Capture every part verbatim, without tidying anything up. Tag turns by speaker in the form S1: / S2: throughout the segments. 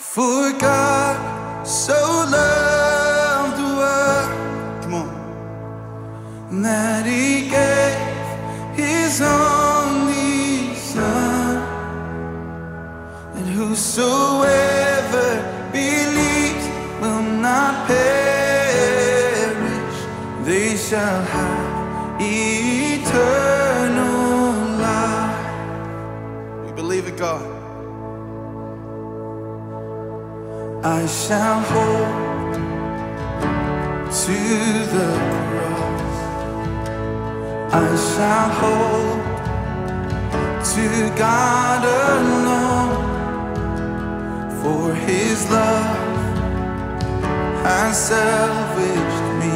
S1: For God so loved the world, come on, that He gave His only Son, and whosoever believes will not perish, they shall have eternal life. We believe it, God. I shall hold to the cross, I shall hold to God alone, for His love has salvaged me,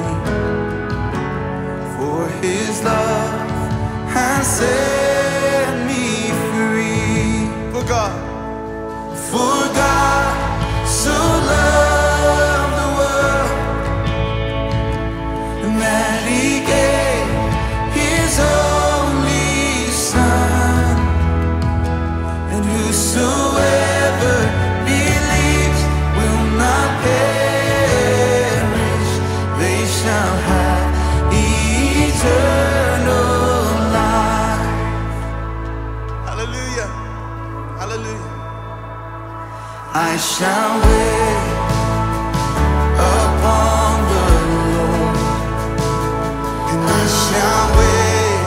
S1: for His love has set me free. For God, for God so loved the world that He gave His only Son, and whosoever believes will not perish, they shall have eternal life. Hallelujah, hallelujah. I shall wait upon the Lord, and I shall wait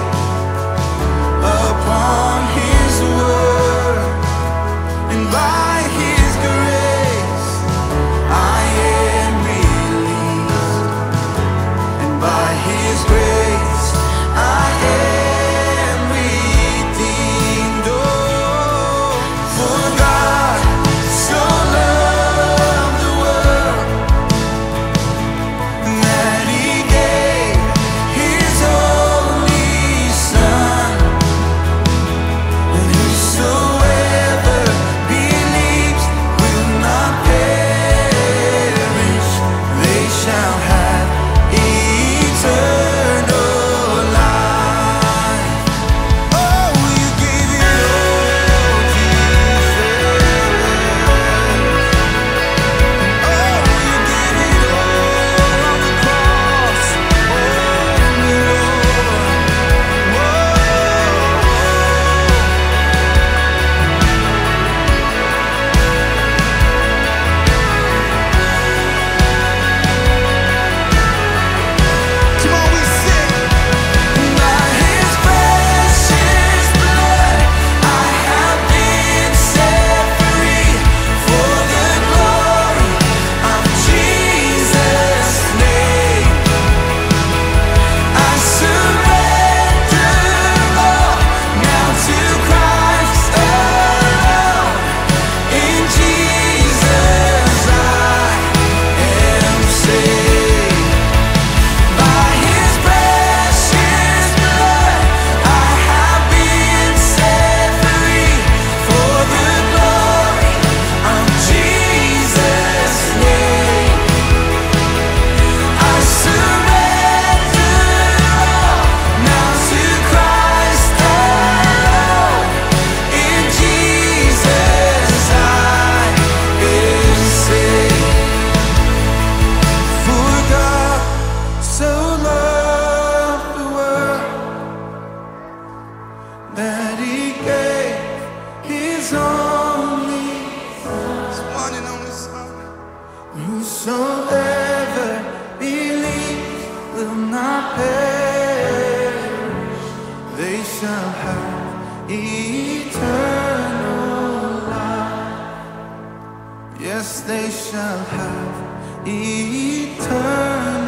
S1: upon His word, and by His grace I am released, and by His grace I am redeemed. Oh, for God so loved the world that He gave His only Son, and whosoever believes will not perish, they shall have eternal life. Oh, you gave it all, Jesus. Oh, you gave it all on the cross. Oh, come on, we sing. By His precious blood I have been set free, for the glory of Jesus' name. I surrender all now to Christ alone. In Jesus I am saved. By His precious blood I have been set free, for the glory of Jesus' name. I surrender all now to Christ alone. In Jesus I am saved. For God so loved the world that He gave His only His one and only Son. Whosoever believes will not perish, they shall have eternal life. Yes, they shall have eternal